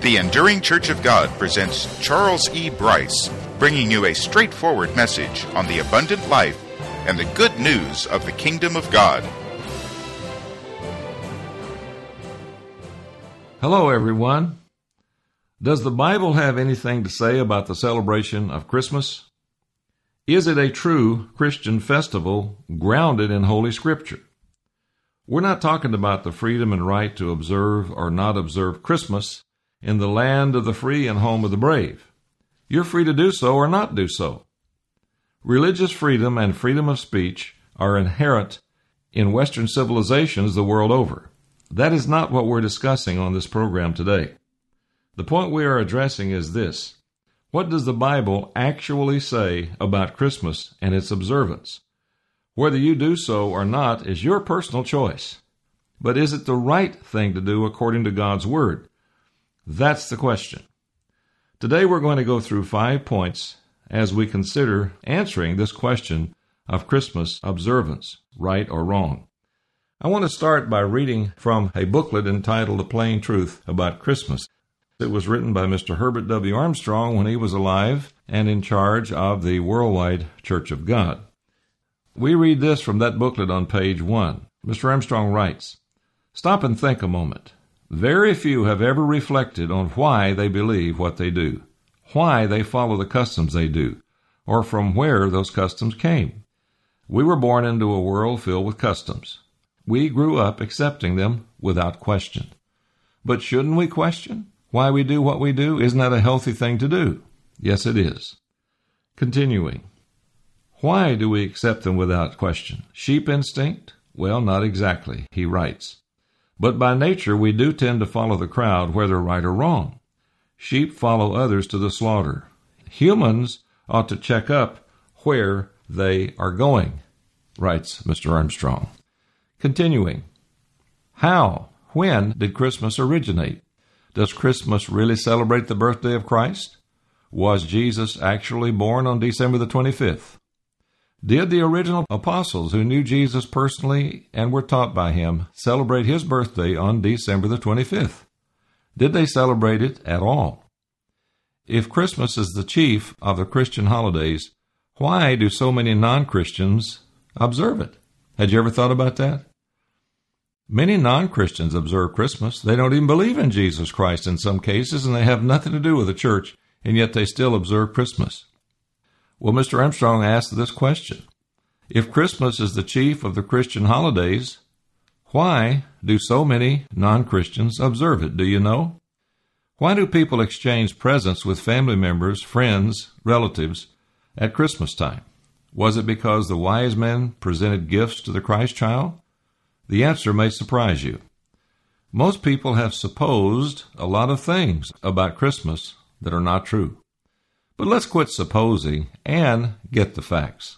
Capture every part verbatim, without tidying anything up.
The Enduring Church of God presents Charles E. Bryce, bringing you a straightforward message on the abundant life and the good news of the kingdom of God. Hello, everyone. Does the Bible have anything to say about the celebration of Christmas? Is it a true Christian festival grounded in Holy Scripture? We're not talking about the freedom and right to observe or not observe Christmas in the land of the free and home of the brave. You're free to do so or not do so. Religious freedom and freedom of speech are inherent in Western civilizations the world over. That is not what we're discussing on this program today. The point we are addressing is this: what does the Bible actually say about Christmas and its observance? Whether you do so or not is your personal choice. But is it the right thing to do according to God's Word? That's the question. Today we're going to go through five points as we consider answering this question of Christmas observance, right or wrong. I want to start by reading from a booklet entitled A Plain Truth About Christmas. It was written by Mister Herbert W. Armstrong when he was alive and in charge of the Worldwide Church of God. We read this from that booklet on page one. Mister Armstrong writes, "Stop and think a moment. Very few have ever reflected on why they believe what they do, why they follow the customs they do, or from where those customs came. We were born into a world filled with customs. We grew up accepting them without question. But shouldn't we question why we do what we do? Isn't that a healthy thing to do? Yes, it is." Continuing, "Why do we accept them without question? Sheep instinct? Well, not exactly," he writes. "But by nature we do tend to follow the crowd, whether right or wrong. Sheep follow others to the slaughter. Humans ought to check up where they are going," writes Mister Armstrong. Continuing, "How, when did Christmas originate? Does Christmas really celebrate the birthday of Christ? Was Jesus actually born on December the twenty-fifth? Did the original apostles who knew Jesus personally and were taught by him celebrate his birthday on December the twenty-fifth? Did they celebrate it at all? If Christmas is the chief of the Christian holidays, why do so many non-Christians observe it? Had you ever thought about that? Many non-Christians observe Christmas. They don't even believe in Jesus Christ in some cases, and they have nothing to do with the church, and yet they still observe Christmas. Well, Mister Armstrong asked this question: if Christmas is the chief of the Christian holidays, why do so many non-Christians observe it? Do you know? Why do people exchange presents with family members, friends, relatives at Christmas time? Was it because the wise men presented gifts to the Christ child? The answer may surprise you. Most people have supposed a lot of things about Christmas that are not true. But let's quit supposing and get the facts.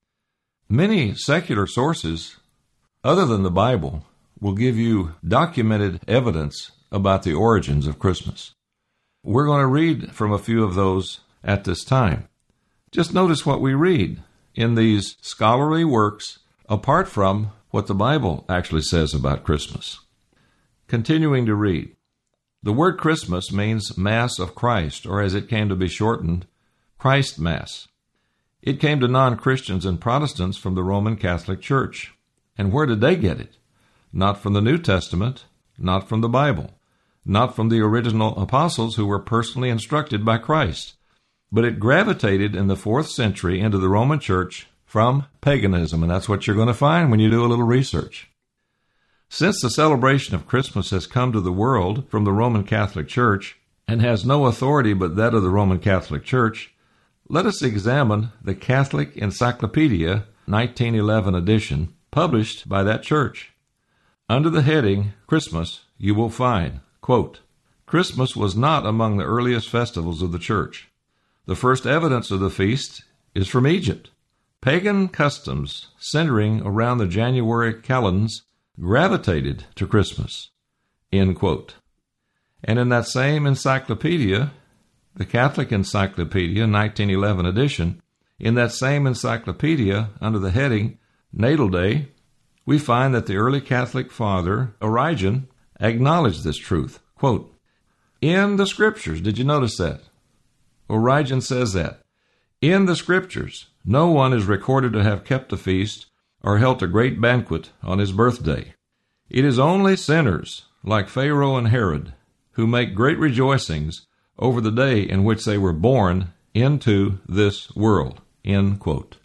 Many secular sources, other than the Bible, will give you documented evidence about the origins of Christmas. We're going to read from a few of those at this time. Just notice what we read in these scholarly works apart from what the Bible actually says about Christmas. Continuing to read. The word Christmas means Mass of Christ, or as it came to be shortened, Christ Mass. It came to non-Christians and Protestants from the Roman Catholic Church. And where did they get it? Not from the New Testament, not from the Bible, not from the original apostles who were personally instructed by Christ, but it gravitated in the fourth century into the Roman Church from paganism, and that's what you're going to find when you do a little research. Since the celebration of Christmas has come to the world from the Roman Catholic Church and has no authority but that of the Roman Catholic Church, let us examine the Catholic Encyclopedia, nineteen eleven edition, published by that church. Under the heading Christmas, you will find, quote, "Christmas was not among the earliest festivals of the church. The first evidence of the feast is from Egypt. Pagan customs centering around the January calends gravitated to Christmas," end quote. And in that same encyclopedia, the Catholic Encyclopedia, nineteen eleven edition, in that same encyclopedia, under the heading Natal Day, we find that the early Catholic father, Origen, acknowledged this truth. Quote, In the Scriptures. Did you notice that? Origen says that. In the Scriptures, no one is recorded to have kept a feast or held a great banquet on his birthday. It is only sinners, like Pharaoh and Herod, who make great rejoicings over the day in which they were born into this world. End quote.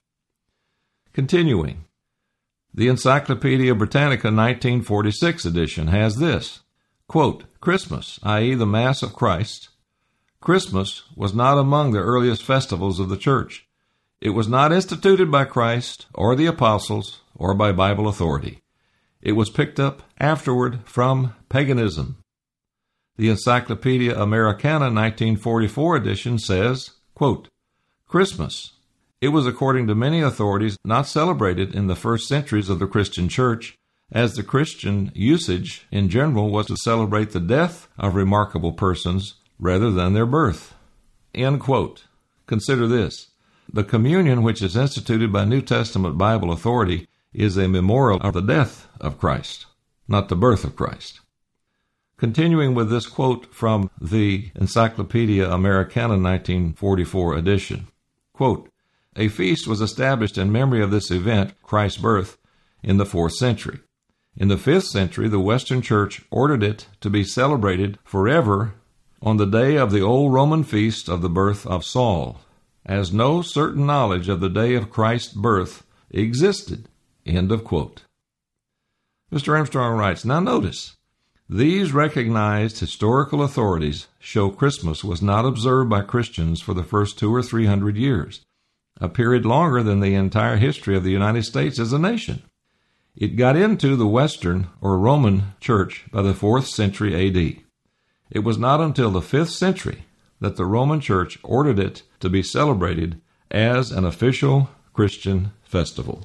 Continuing, the Encyclopedia Britannica nineteen forty-six edition has this, quote, Christmas, that is the Mass of Christ. Christmas was not among the earliest festivals of the Church. It was not instituted by Christ or the apostles or by Bible authority. It was picked up afterward from paganism. The Encyclopedia Americana nineteen forty-four edition says, quote, Christmas. It was, according to many authorities, not celebrated in the first centuries of the Christian Church, as the Christian usage in general was to celebrate the death of remarkable persons rather than their birth. End quote. Consider this. The communion which is instituted by New Testament Bible authority is a memorial of the death of Christ, not the birth of Christ. Continuing with this quote from the Encyclopedia Americana nineteen forty-four edition, quote, a feast was established in memory of this event, Christ's birth, in the fourth century. In the fifth century, the Western Church ordered it to be celebrated forever on the day of the old Roman feast of the birth of Saul, as no certain knowledge of the day of Christ's birth existed. End of quote. Mister Armstrong writes, now notice, these recognized historical authorities show Christmas was not observed by Christians for the first two or three hundred years, a period longer than the entire history of the United States as a nation. It got into the Western or Roman Church by the fourth century A D. It was not until the fifth century that the Roman Church ordered it to be celebrated as an official Christian festival.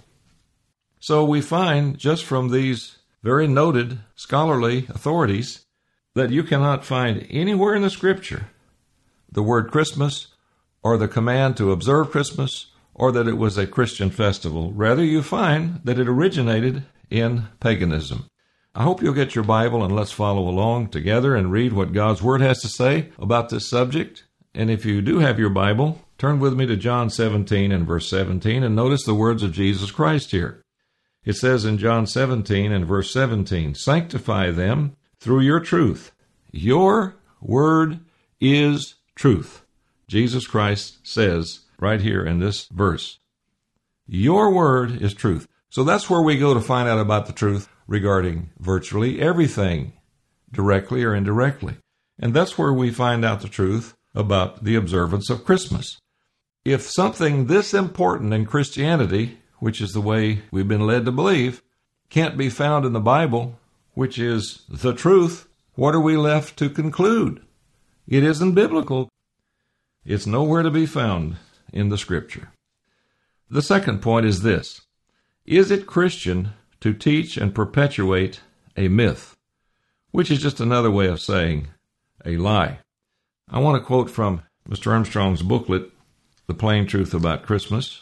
So we find just from these very noted scholarly authorities that you cannot find anywhere in the Scripture the word Christmas or the command to observe Christmas or that it was a Christian festival. Rather, you find that it originated in paganism. I hope you'll get your Bible and let's follow along together and read what God's Word has to say about this subject. And if you do have your Bible, turn with me to John seventeen and verse seventeen and notice the words of Jesus Christ here. It says in John seventeen and verse seventeen, sanctify them through your truth. Your word is truth. Jesus Christ says right here in this verse, your word is truth. So that's where we go to find out about the truth regarding virtually everything, directly or indirectly. And that's where we find out the truth about the observance of Christmas. If something this important in Christianity, which is the way we've been led to believe, can't be found in the Bible, which is the truth, what are we left to conclude? It isn't biblical. It's nowhere to be found in the Scripture. The second point is this. Is it Christian to teach and perpetuate a myth, which is just another way of saying a lie? I want to quote from Mister Armstrong's booklet, The Plain Truth About Christmas,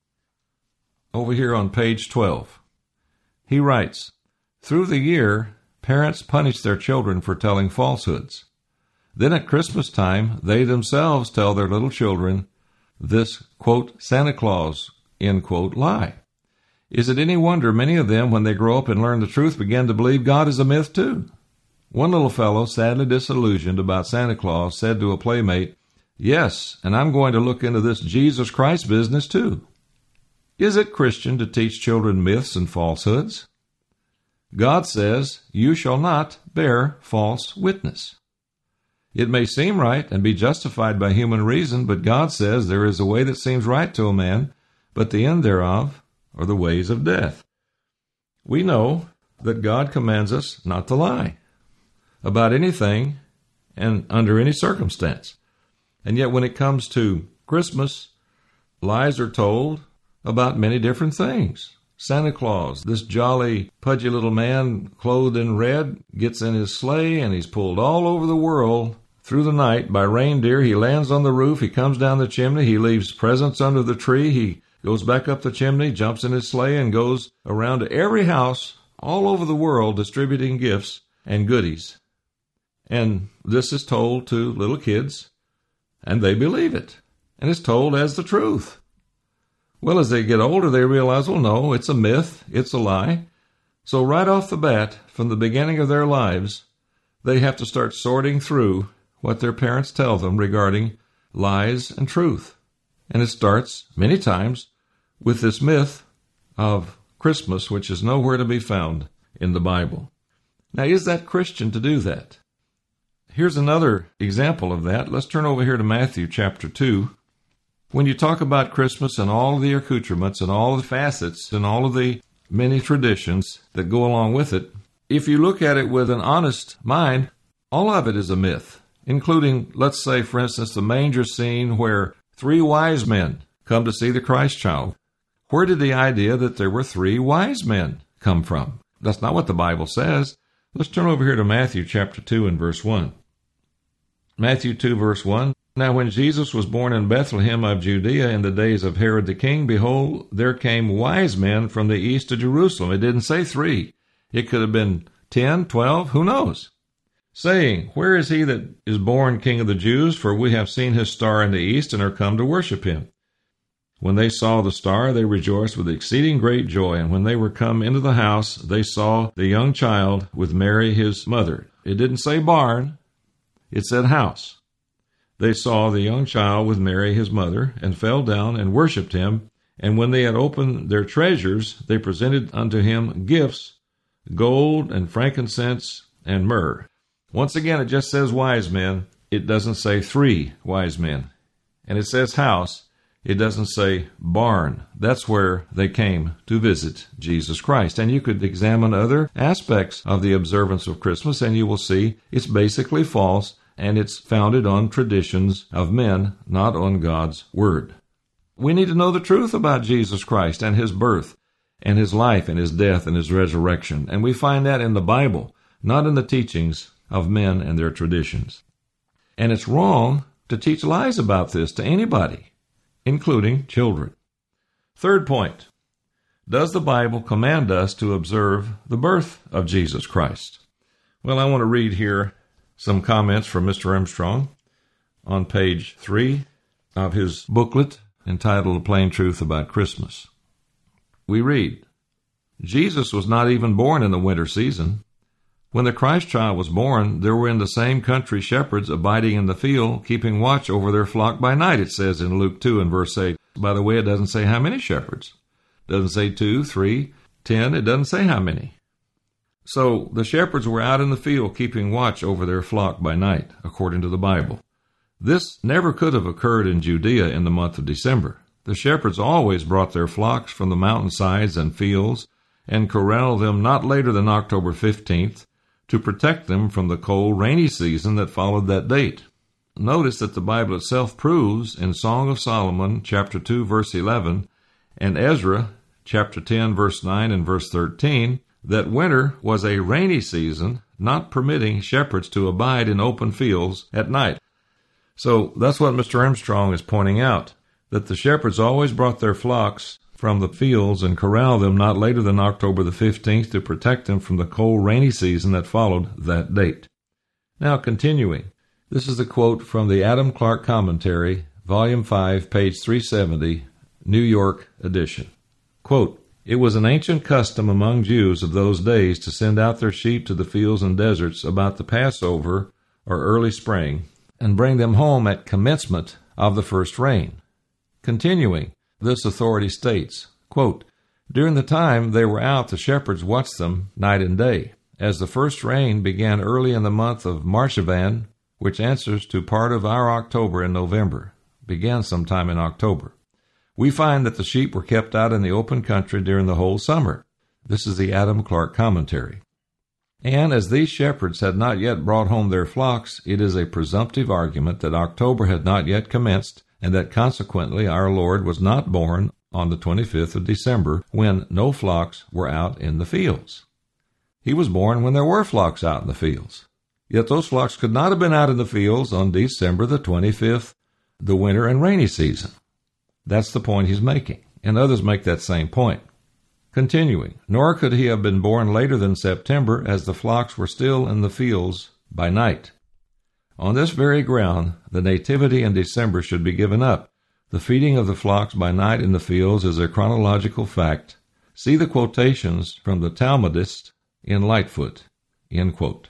over here on page twelve. He writes, through the year, parents punish their children for telling falsehoods. Then at Christmas time, they themselves tell their little children this, quote, Santa Claus, end quote, lie. Is it any wonder many of them, when they grow up and learn the truth, begin to believe God is a myth too? One little fellow, sadly disillusioned about Santa Claus, said to a playmate, yes, and I'm going to look into this Jesus Christ business too. Is it Christian to teach children myths and falsehoods? God says, you shall not bear false witness. It may seem right and be justified by human reason, but God says there is a way that seems right to a man, but the end thereof are the ways of death. We know that God commands us not to lie about anything and under any circumstance. And yet when it comes to Christmas, lies are told about many different things. Santa Claus, this jolly, pudgy little man clothed in red, gets in his sleigh and he's pulled all over the world through the night by reindeer. He lands on the roof, he comes down the chimney, he leaves presents under the tree, he goes back up the chimney, jumps in his sleigh, and goes around to every house all over the world distributing gifts and goodies. And this is told to little kids, and they believe it. And it's told as the truth. Well, as they get older, they realize, well, no, it's a myth, it's a lie. So right off the bat, from the beginning of their lives, they have to start sorting through what their parents tell them regarding lies and truth. And it starts, many times, with this myth of Christmas, which is nowhere to be found in the Bible. Now, is that Christian to do that? Here's another example of that. Let's turn over here to Matthew chapter two. When you talk about Christmas and all of the accoutrements and all the facets and all of the many traditions that go along with it, if you look at it with an honest mind, all of it is a myth, including, let's say, for instance, the manger scene where three wise men come to see the Christ child. Where did the idea that there were three wise men come from? That's not what the Bible says. Let's turn over here to Matthew chapter two and verse one. Matthew two, verse one. Now when Jesus was born in Bethlehem of Judea in the days of Herod the king, behold, there came wise men from the east to Jerusalem. It didn't say three. It could have been ten, twelve, who knows? Saying, where is he that is born King of the Jews? For we have seen his star in the east and are come to worship him. When they saw the star, they rejoiced with exceeding great joy. And when they were come into the house, they saw the young child with Mary his mother. It didn't say barn. It said house. They saw the young child with Mary his mother, and fell down and worshipped him. And when they had opened their treasures, they presented unto him gifts, gold and frankincense and myrrh. Once again, it just says wise men. It doesn't say three wise men. And it says house. It doesn't say barn. That's where they came to visit Jesus Christ. And you could examine other aspects of the observance of Christmas, and you will see it's basically false, and it's founded on traditions of men, not on God's Word. We need to know the truth about Jesus Christ and his birth and his life and his death and his resurrection. And we find that in the Bible, not in the teachings of men and their traditions. And it's wrong to teach lies about this to anybody, including children. Third point, does the Bible command us to observe the birth of Jesus Christ? Well, I want to read here some comments from Mister Armstrong on page three of his booklet entitled A Plain Truth About Christmas. We read, Jesus was not even born in the winter season. When the Christ child was born, there were in the same country shepherds abiding in the field, keeping watch over their flock by night, it says in Luke two and verse eight. By the way, it doesn't say how many shepherds. It doesn't say two, three, ten. It doesn't say how many. So the shepherds were out in the field keeping watch over their flock by night, according to the Bible. This never could have occurred in Judea in the month of December. The shepherds always brought their flocks from the mountainsides and fields and corralled them not later than October fifteenth to protect them from the cold, rainy season that followed that date. Notice that the Bible itself proves in Song of Solomon, chapter two, verse eleven, and Ezra, chapter ten, verse nine and verse thirteen, that winter was a rainy season, not permitting shepherds to abide in open fields at night. So that's what Mister Armstrong is pointing out, that the shepherds always brought their flocks from the fields and corralled them not later than October the fifteenth to protect them from the cold, rainy season that followed that date. Now, continuing, this is a quote from the Adam Clarke Commentary, Volume five, page three seventy, New York edition. Quote, it was an ancient custom among Jews of those days to send out their sheep to the fields and deserts about the Passover or early spring and bring them home at commencement of the first rain. Continuing, this authority states, quote, during the time they were out, the shepherds watched them night and day. As the first rain began early in the month of Marchavan, which answers to part of our October and November, began sometime in October. We find that the sheep were kept out in the open country during the whole summer. This is the Adam Clarke Commentary. And as these shepherds had not yet brought home their flocks, it is a presumptive argument that October had not yet commenced, and that consequently our Lord was not born on the twenty-fifth of December, when no flocks were out in the fields. He was born when there were flocks out in the fields. Yet those flocks could not have been out in the fields on December the twenty-fifth, the winter and rainy season. That's the point he's making, and others make that same point. Continuing, nor could he have been born later than September, as the flocks were still in the fields by night. On this very ground, the nativity in December should be given up. The feeding of the flocks by night in the fields is a chronological fact. See the quotations from the Talmudist in Lightfoot. End quote.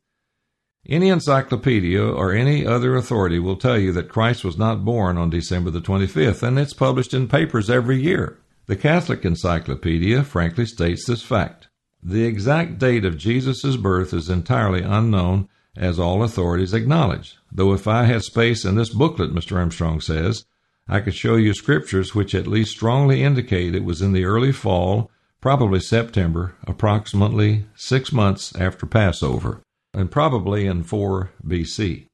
Any encyclopedia or any other authority will tell you that Christ was not born on December the twenty-fifth, and it's published in papers every year. The Catholic Encyclopedia frankly states this fact. The exact date of Jesus' birth is entirely unknown, as all authorities acknowledge, though if I had space in this booklet, Mister Armstrong says, I could show you scriptures which at least strongly indicate it was in the early fall, probably September, approximately six months after Passover, and probably in four B C.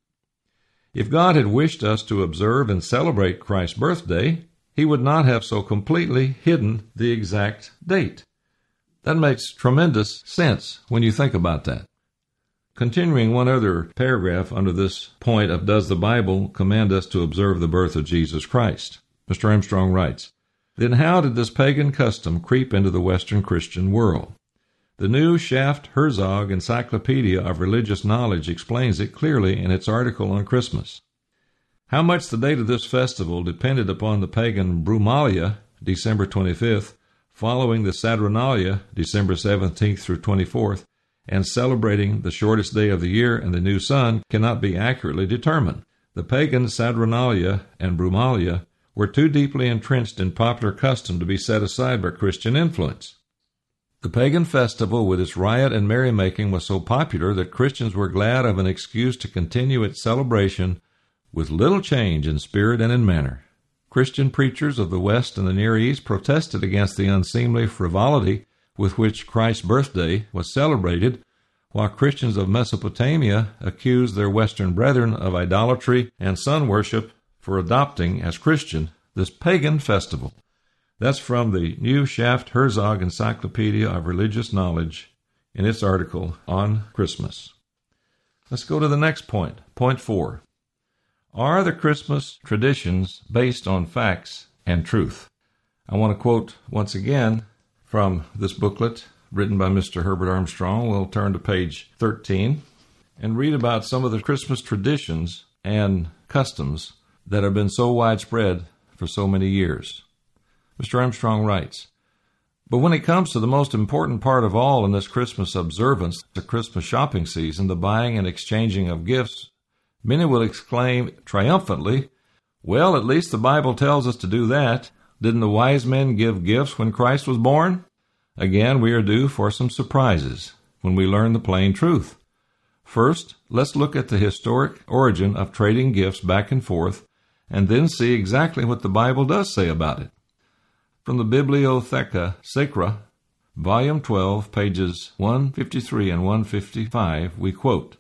If God had wished us to observe and celebrate Christ's birthday, he would not have so completely hidden the exact date. That makes tremendous sense when you think about that. Continuing one other paragraph under this point of does the Bible command us to observe the birth of Jesus Christ? Mister Armstrong writes, then how did this pagan custom creep into the Western Christian world? The new Schaft-Herzog Encyclopedia of Religious Knowledge explains it clearly in its article on Christmas. How much the date of this festival depended upon the pagan Brumalia, December twenty-fifth, following the Saturnalia, December seventeenth through twenty-fourth, and celebrating the shortest day of the year and the new sun cannot be accurately determined. The pagan Saturnalia and Brumalia were too deeply entrenched in popular custom to be set aside by Christian influence. The pagan festival with its riot and merrymaking was so popular that Christians were glad of an excuse to continue its celebration with little change in spirit and in manner. Christian preachers of the West and the Near East protested against the unseemly frivolity with which Christ's birthday was celebrated, while Christians of Mesopotamia accused their Western brethren of idolatry and sun worship for adopting, as Christian, this pagan festival. That's from the new Schaft-Herzog Encyclopedia of Religious Knowledge in its article on Christmas. Let's go to the next point, point four. Are the Christmas traditions based on facts and truth? I want to quote once again from this booklet written by Mister Herbert Armstrong. We'll turn to page thirteen and read about some of the Christmas traditions and customs that have been so widespread for so many years. Mister Armstrong writes, but when it comes to the most important part of all in this Christmas observance, the Christmas shopping season, the buying and exchanging of gifts, many will exclaim triumphantly, well, at least the Bible tells us to do that. Didn't the wise men give gifts when Christ was born? Again, we are due for some surprises when we learn the plain truth. First, let's look at the historic origin of trading gifts back and forth, and then see exactly what the Bible does say about it. From the Bibliotheca Sacra, Volume twelve, pages one fifty-three and one fifty-five, we quote,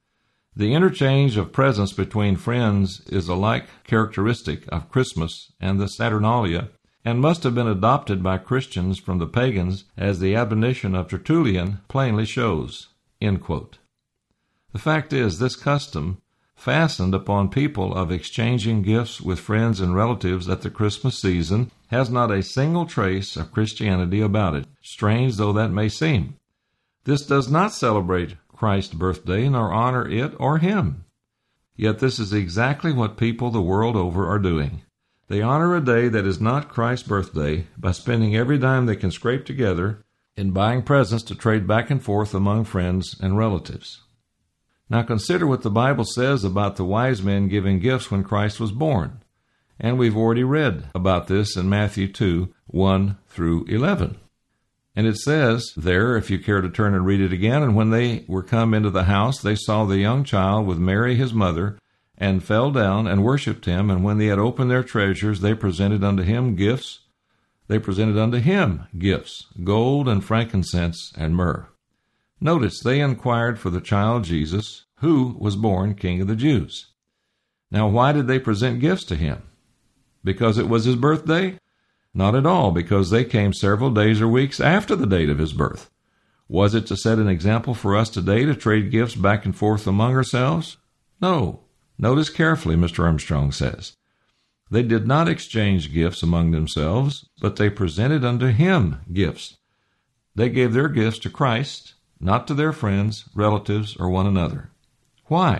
the interchange of presents between friends is a like characteristic of Christmas and the Saturnalia, and must have been adopted by Christians from the pagans, as the admonition of Tertullian plainly shows. End quote. The fact is, this custom fastened upon people of exchanging gifts with friends and relatives at the Christmas season has not a single trace of Christianity about it, strange though that may seem. This does not celebrate Christ's birthday, nor honor it or him. Yet this is exactly what people the world over are doing. They honor a day that is not Christ's birthday by spending every dime they can scrape together in buying presents to trade back and forth among friends and relatives. Now consider what the Bible says about the wise men giving gifts when Christ was born. And we've already read about this in Matthew two, one through eleven. And it says there, if you care to turn and read it again, and when they were come into the house, they saw the young child with Mary his mother, and fell down and worshipped him. And when they had opened their treasures, they presented unto him gifts. They presented unto him gifts, gold and frankincense and myrrh. Notice they inquired for the child Jesus, who was born King of the Jews. Now, why did they present gifts to him? Because it was his birthday? Not at all, because they came several days or weeks after the date of his birth. Was it to set an example for us today to trade gifts back and forth among ourselves? No. Notice carefully, Mister Armstrong says. They did not exchange gifts among themselves, but they presented unto him gifts. They gave their gifts to Christ, not to their friends, relatives, or one another. Why?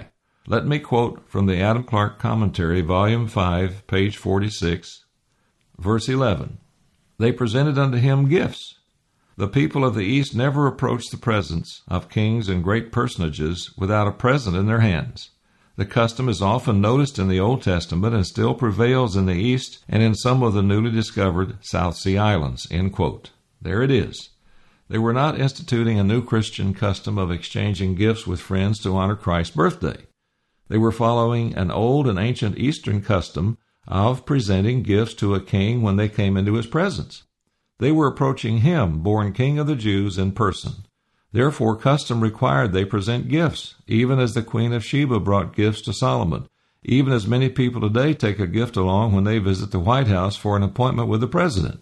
Let me quote from the Adam Clarke Commentary, Volume five, page forty-six, verse eleven. They presented unto him gifts. The people of the East never approached the presence of kings and great personages without a present in their hands. The custom is often noticed in the Old Testament and still prevails in the East and in some of the newly discovered South Sea Islands. End quote. There it is. They were not instituting a new Christian custom of exchanging gifts with friends to honor Christ's birthday. They were following an old and ancient Eastern custom of presenting gifts to a king when they came into his presence. They were approaching him, born King of the Jews, in person. Therefore, custom required they present gifts, even as the Queen of Sheba brought gifts to Solomon, even as many people today take a gift along when they visit the White House for an appointment with the president.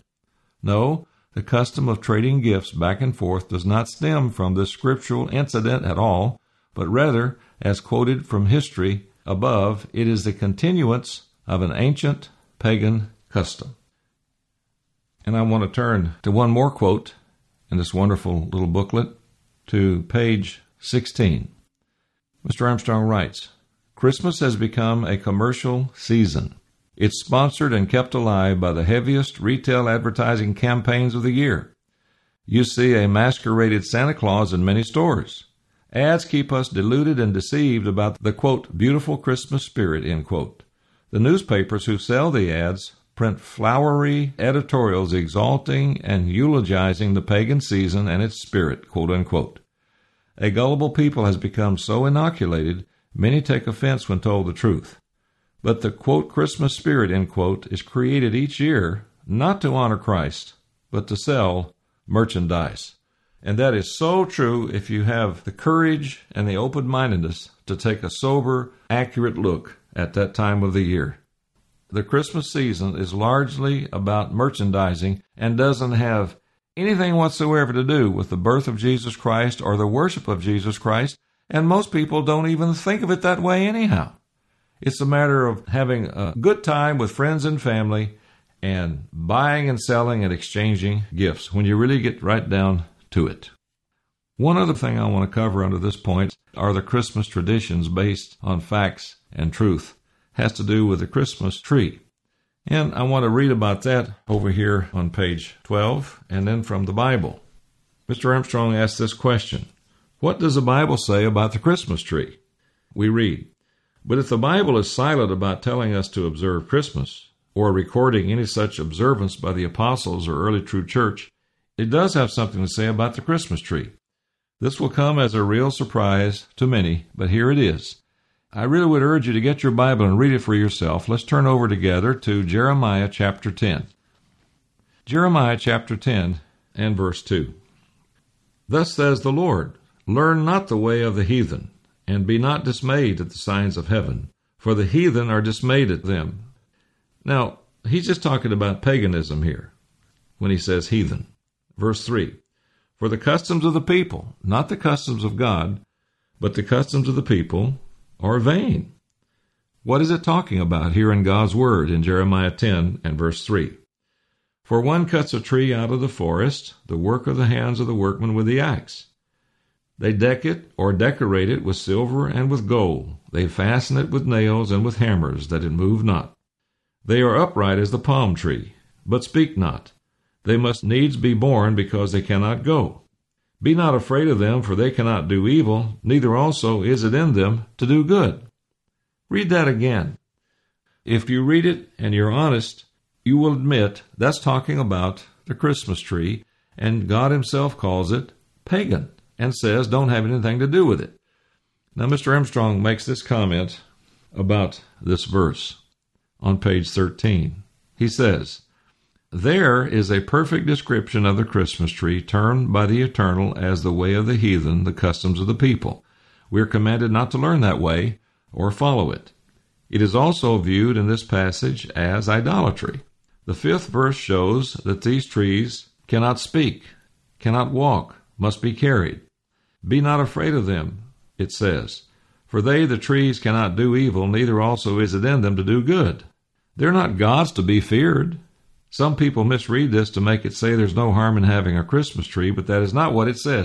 No, the custom of trading gifts back and forth does not stem from this scriptural incident at all, but rather, as quoted from history above, it is the continuance of an ancient pagan custom. And I want to turn to one more quote in this wonderful little booklet, to page sixteen. Mister Armstrong writes, Christmas has become a commercial season. It's sponsored and kept alive by the heaviest retail advertising campaigns of the year. You see a masqueraded Santa Claus in many stores. Ads keep us deluded and deceived about the, quote, beautiful Christmas spirit, end quote. The newspapers who sell the ads print flowery editorials exalting and eulogizing the pagan season and its spirit, quote unquote. A gullible people has become so inoculated, many take offense when told the truth. But the, quote, Christmas spirit, end quote, is created each year not to honor Christ, but to sell merchandise. And that is so true if you have the courage and the open-mindedness to take a sober, accurate look at that time of the year. The Christmas season is largely about merchandising and doesn't have anything whatsoever to do with the birth of Jesus Christ or the worship of Jesus Christ, and most people don't even think of it that way anyhow. It's a matter of having a good time with friends and family and buying and selling and exchanging gifts when you really get right down to it. One other thing I want to cover under this point are the Christmas traditions based on facts and truth. Has to do with the Christmas tree. And I want to read about that over here on page twelve, and then from the Bible. Mister Armstrong asked this question, what does the Bible say about the Christmas tree? We read, but if the Bible is silent about telling us to observe Christmas, or recording any such observance by the apostles or early true church, it does have something to say about the Christmas tree. This will come as a real surprise to many, but here it is. I really would urge you to get your Bible and read it for yourself. Let's turn over together to Jeremiah chapter ten. Jeremiah chapter ten and verse two. Thus says the Lord, learn not the way of the heathen, and be not dismayed at the signs of heaven, for the heathen are dismayed at them. Now, he's just talking about paganism here when he says heathen. Verse three, for the customs of the people, not the customs of God, but the customs of the people, are vain. What is it talking about here in God's Word in Jeremiah ten and verse three? For one cuts a tree out of the forest, the work of the hands of the workman with the axe. They deck it or decorate it with silver and with gold. They fasten it with nails and with hammers, that it move not. They are upright as the palm tree, but speak not. They must needs be born because they cannot go. Be not afraid of them, for they cannot do evil, neither also is it in them to do good. Read that again. If you read it and you're honest, you will admit that's talking about the Christmas tree, and God himself calls it pagan and says don't have anything to do with it. Now, Mister Armstrong makes this comment about this verse on page thirteen. He says, there is a perfect description of the Christmas tree, termed by the Eternal as the way of the heathen, the customs of the people. We are commanded not to learn that way or follow it. It is also viewed in this passage as idolatry. The fifth verse shows that these trees cannot speak, cannot walk, must be carried. Be not afraid of them, it says, for they, the trees, cannot do evil, neither also is it in them to do good. They're not gods to be feared. Some people misread this to make it say there's no harm in having a Christmas tree, but that is not what it says.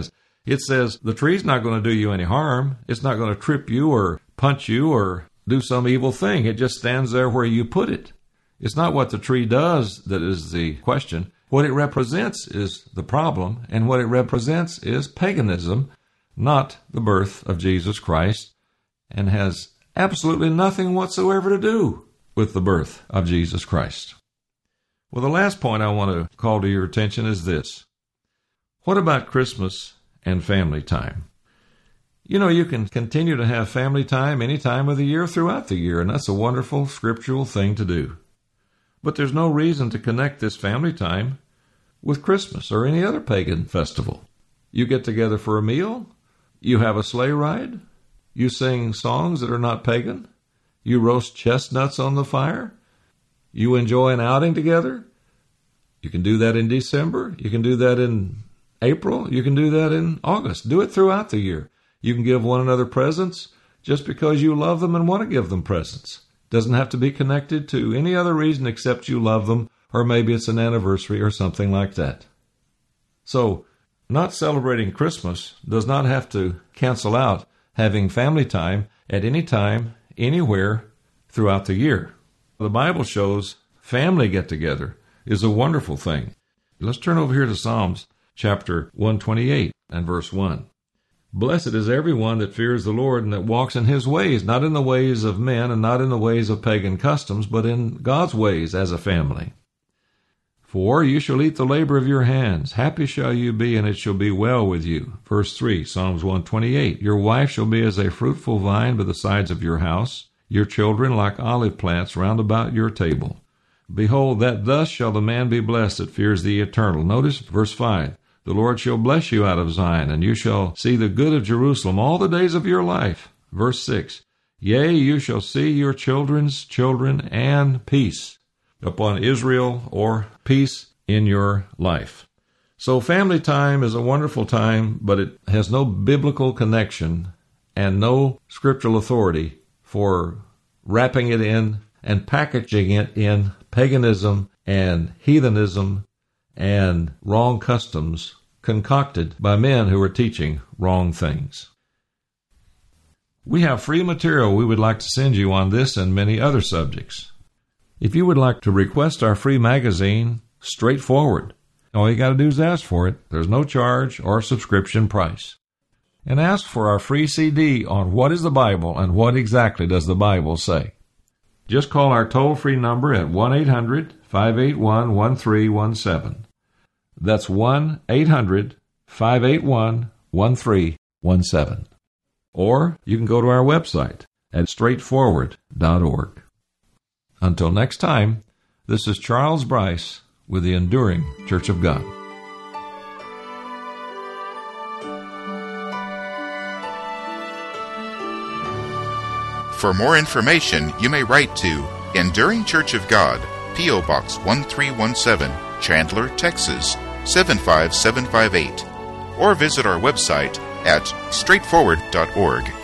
It says the tree's not going to do you any harm. It's not going to trip you or punch you or do some evil thing. It just stands there where you put it. It's not what the tree does that is the question. What it represents is the problem, and what it represents is paganism, not the birth of Jesus Christ, and has absolutely nothing whatsoever to do with the birth of Jesus Christ. Well, the last point I want to call to your attention is this. What about Christmas and family time? You know, you can continue to have family time any time of the year throughout the year, and that's a wonderful scriptural thing to do. But there's no reason to connect this family time with Christmas or any other pagan festival. You get together for a meal, you have a sleigh ride, you sing songs that are not pagan, you roast chestnuts on the fire, you enjoy an outing together. You can do that in December, you can do that in April, you can do that in August. Do it throughout the year. You can give one another presents just because you love them and want to give them presents. Doesn't have to be connected to any other reason except you love them, or maybe it's an anniversary or something like that. So, not celebrating Christmas does not have to cancel out having family time at any time, anywhere throughout the year. The Bible shows family get-together is a wonderful thing. Let's turn over here to Psalms chapter one twenty-eight and verse one. Blessed is everyone that fears the Lord and that walks in his ways, not in the ways of men and not in the ways of pagan customs, but in God's ways as a family. For you shall eat the labor of your hands. Happy shall you be, and it shall be well with you. Verse three, Psalms one twenty-eight. Your wife shall be as a fruitful vine by the sides of your house, your children like olive plants round about your table. Behold, that thus shall the man be blessed that fears the Eternal. Notice verse five. The Lord shall bless you out of Zion, and you shall see the good of Jerusalem all the days of your life. Verse six. Yea, you shall see your children's children, and peace upon Israel, or peace in your life. So family time is a wonderful time, but it has no biblical connection and no scriptural authority for wrapping it in and packaging it in paganism and heathenism and wrong customs concocted by men who are teaching wrong things. We have free material we would like to send you on this and many other subjects. If you would like to request our free magazine, straightforward. All you got to do is ask for it. There's no charge or subscription price. And ask for our free C D on what is the Bible and what exactly does the Bible say. Just call our toll-free number at one eight hundred five eight one one three one seven. That's one eight hundred five eight one one three one seven. Or you can go to our website at straightforward dot org. Until next time, this is Charles Bryce with the Enduring Church of God. For more information, you may write to Enduring Church of God, P O. Box one three one seven, Chandler, Texas seven five seven five eight, or visit our website at straightforward dot org.